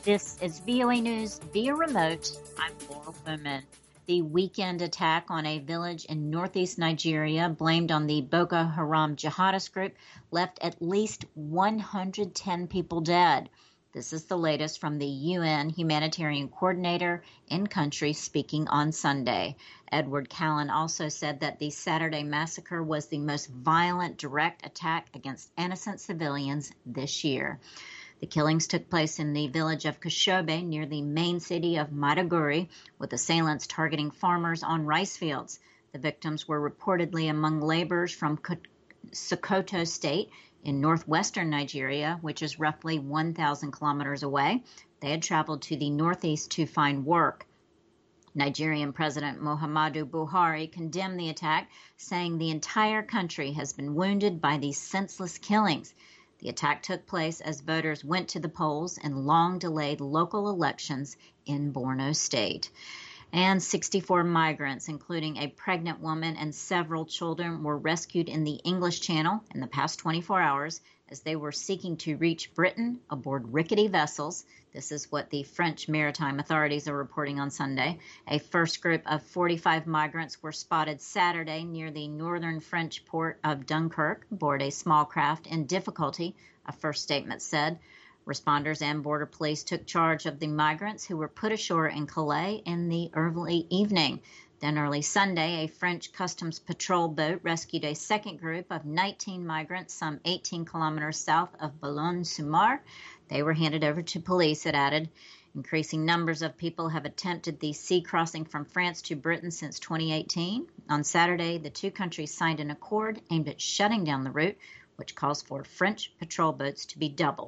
This is VOA News via remote. I'm Laurel Bowman. The weekend attack on a village in northeast Nigeria, blamed on the Boko Haram jihadist group, left at least 110 people dead. This is the latest from the UN humanitarian coordinator in country speaking on Sunday. Edward Callan also said that the Saturday massacre was the most violent direct attack against innocent civilians this year. The killings took place in the village of Kashobe near the main city of Maiduguri, with assailants targeting farmers on rice fields. The victims were reportedly among laborers from Sokoto State in northwestern Nigeria, which is roughly 1,000 kilometers away. They had traveled to the northeast to find work. Nigerian President Muhammadu Buhari condemned the attack, saying the entire country has been wounded by these senseless killings. The attack took place as voters went to the polls in long-delayed local elections in Borno State. And 64 migrants, including a pregnant woman and several children, were rescued in the English Channel in the past 24 hours as they were seeking to reach Britain aboard rickety vessels. This is what the French maritime authorities are reporting on Sunday. A first group of 45 migrants were spotted Saturday near the northern French port of Dunkirk aboard a small craft in difficulty, a first statement said. Responders and border police took charge of the migrants who were put ashore in Calais in the early evening. Then early Sunday, a French Customs Patrol boat rescued a second group of 19 migrants some 18 kilometers south of Boulogne-sur-Mer. They were handed over to police, it added. Increasing numbers of people have attempted the sea crossing from France to Britain since 2018. On Saturday, the two countries signed an accord aimed at shutting down the route, which calls for French patrol boats to be doubled.